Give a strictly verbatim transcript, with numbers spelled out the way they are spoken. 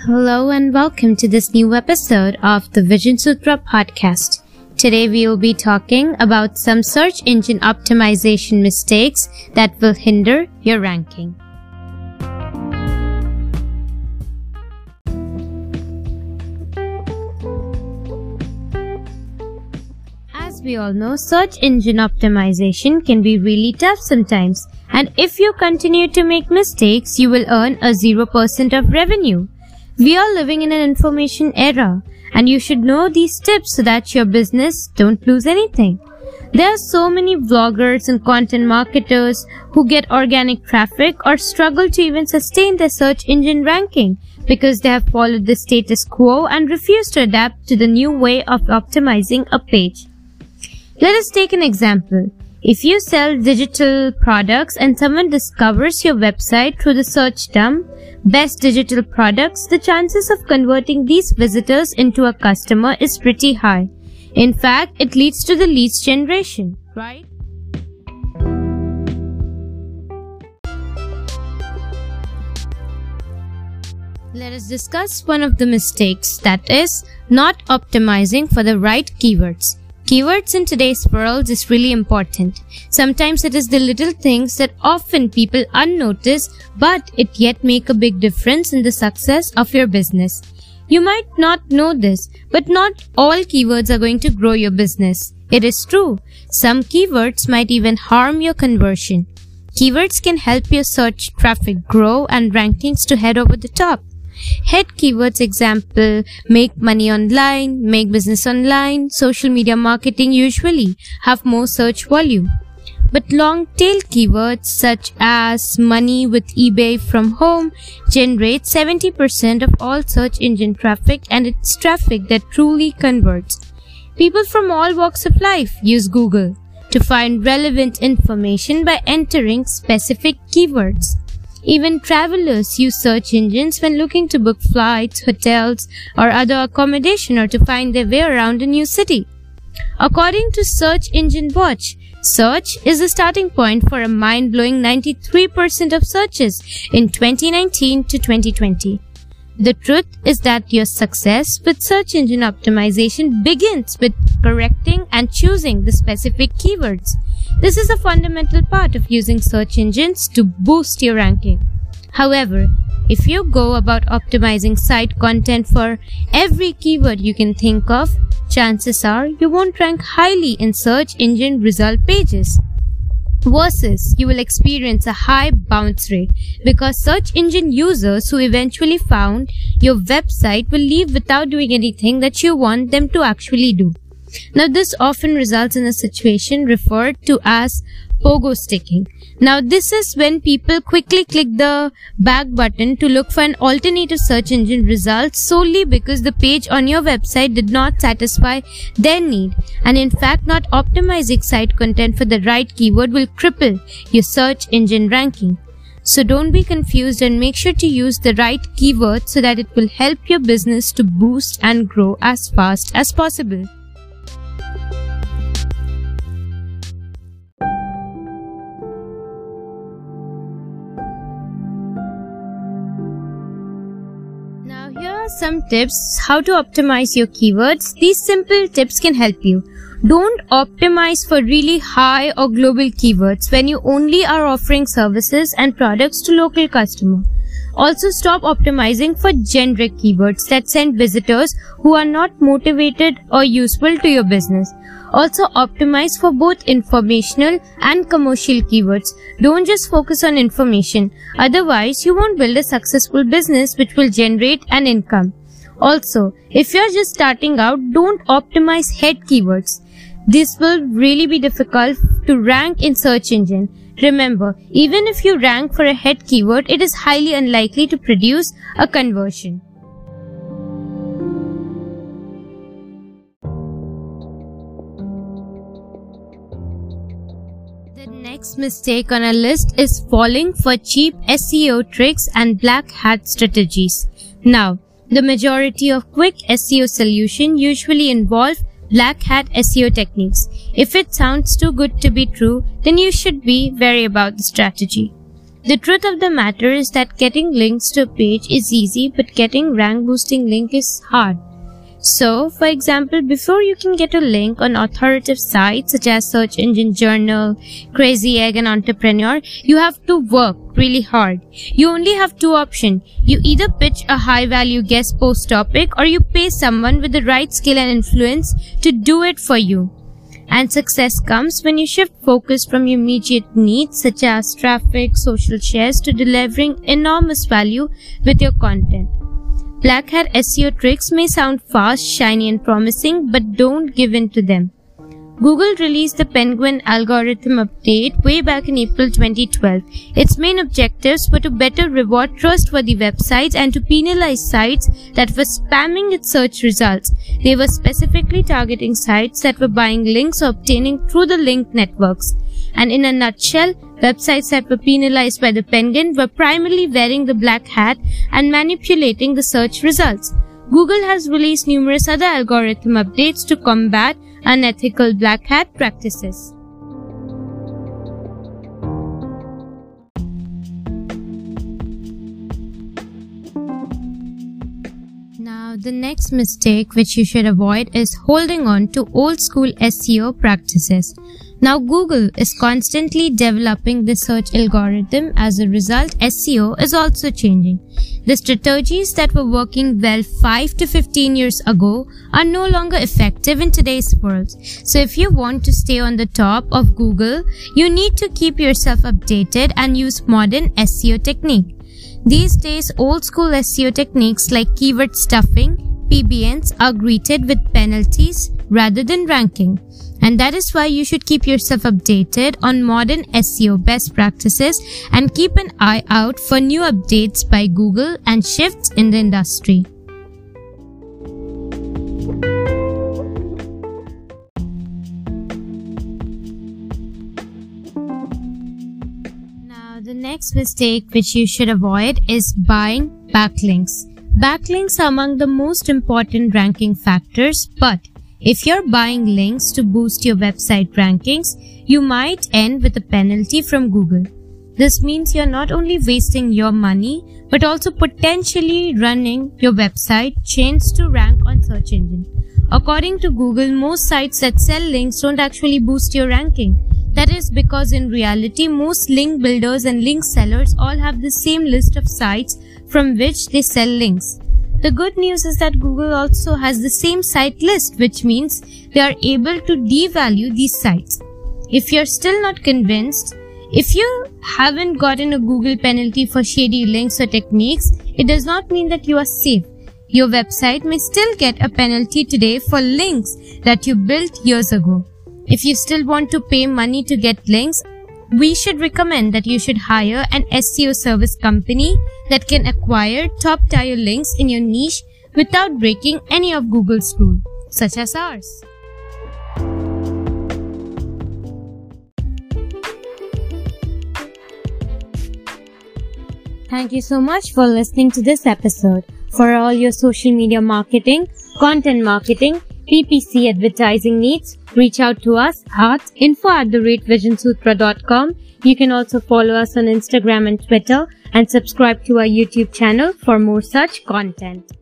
Hello and welcome to this new episode of the Vision Sutra podcast. Today we will be talking about some search engine optimization mistakes that will hinder your ranking. As we all know, search engine optimization can be really tough sometimes, and if you continue to make mistakes, you will earn a zero percent of revenue. We are living in an information era, and you should know these tips so that your business don't lose anything. There are so many vloggers and content marketers who get organic traffic or struggle to even sustain their search engine ranking because they have followed the status quo and refuse to adapt to the new way of optimizing a page. Let us take an example. If you sell digital products and someone discovers your website through the search term best digital products, the chances of converting these visitors into a customer is pretty high. In fact, it leads to the leads generation, right? Let us discuss one of the mistakes, that is, not optimizing for the right keywords. Keywords in today's world is really important. Sometimes it is the little things that often people unnotice, but it yet make a big difference in the success of your business. You might not know this, but not all keywords are going to grow your business. It is true. Some keywords might even harm your conversion. Keywords can help your search traffic grow and rankings to head over the top. Head keywords example, make money online, make business online, social media marketing usually have more search volume. But long tail keywords such as money with eBay from home generate seventy percent of all search engine traffic, and it's traffic that truly converts. People from all walks of life use Google to find relevant information by entering specific keywords. Even travelers use search engines when looking to book flights, hotels, or other accommodation or to find their way around a new city. According to Search Engine Watch, search is the starting point for a mind-blowing ninety-three percent of searches in twenty nineteen to twenty twenty. The truth is that your success with search engine optimization begins with correcting and choosing the specific keywords. This is a fundamental part of using search engines to boost your ranking. However, if you go about optimizing site content for every keyword you can think of, chances are you won't rank highly in search engine result pages. Versus, you will experience a high bounce rate because search engine users who eventually found your website will leave without doing anything that you want them to actually do. Now, this often results in a situation referred to as pogo sticking. Now, this is when people quickly click the back button to look for an alternative search engine result solely because the page on your website did not satisfy their need. And in fact, not optimizing site content for the right keyword will cripple your search engine ranking. So don't be confused and make sure to use the right keyword so that it will help your business to boost and grow as fast as possible. Some tips how to optimize your keywords. These simple tips can help you. Don't optimize for really high or global keywords when you only are offering services and products to local customers. Also, stop optimizing for generic keywords that send visitors who are not motivated or useful to your business. Also, optimize for both informational and commercial keywords. Don't just focus on information. Otherwise, you won't build a successful business which will generate an income. Also, if you're just starting out, don't optimize head keywords. This will really be difficult to rank in search engine. Remember, even if you rank for a head keyword, it is highly unlikely to produce a conversion. The next mistake on our list is falling for cheap S E O tricks and black hat strategies. Now, the majority of quick S E O solutions usually involve black hat S E O techniques. If it sounds too good to be true, then you should be wary about the strategy. The truth of the matter is that getting links to a page is easy, but getting rank boosting link is hard. So, for example, before you can get a link on authoritative sites such as Search Engine Journal, Crazy Egg and Entrepreneur, you have to work really hard. You only have two options. You either pitch a high-value guest post topic or you pay someone with the right skill and influence to do it for you. And success comes when you shift focus from your immediate needs such as traffic, social shares to delivering enormous value with your content. Black hat S E O tricks may sound fast, shiny and promising, but don't give in to them. Google released the Penguin algorithm update way back in April twenty twelve. Its main objectives were to better reward trustworthy websites and to penalize sites that were spamming its search results. They were specifically targeting sites that were buying links or obtaining through the link networks. And in a nutshell, websites that were penalized by the Penguin were primarily wearing the black hat and manipulating the search results. Google has released numerous other algorithm updates to combat unethical black hat practices. Now, the next mistake which you should avoid is holding on to old school S E O practices. Now, Google is constantly developing the search algorithm. As a result, S E O is also changing. The strategies that were working well five to fifteen years ago are no longer effective in today's world. So if you want to stay on the top of Google, you need to keep yourself updated and use modern S E O technique. These days, old school S E O techniques like keyword stuffing, P B Ns are greeted with penalties rather than ranking. And that is why you should keep yourself updated on modern S E O best practices and keep an eye out for new updates by Google and shifts in the industry. Now, the next mistake which you should avoid is buying backlinks. Backlinks are among the most important ranking factors, but if you're buying links to boost your website rankings, you might end with a penalty from Google. This means you're not only wasting your money, but also potentially running your website chance to rank on search engine. According to Google, most sites that sell links don't actually boost your ranking. That is because in reality, most link builders and link sellers all have the same list of sites from which they sell links. The good news is that Google also has the same site list, which means they are able to devalue these sites. If you're still not convinced, if you haven't gotten a Google penalty for shady links or techniques, it does not mean that you are safe. Your website may still get a penalty today for links that you built years ago. If you still want to pay money to get links, we should recommend that you should hire an S E O service company that can acquire top-tier links in your niche without breaking any of Google's rules, such as ours. Thank you so much for listening to this episode. For all your social media marketing, content marketing, P P C advertising needs, reach out to us at info at the rate vision sutra dot com. You can also follow us on Instagram and Twitter and subscribe to our YouTube channel for more such content.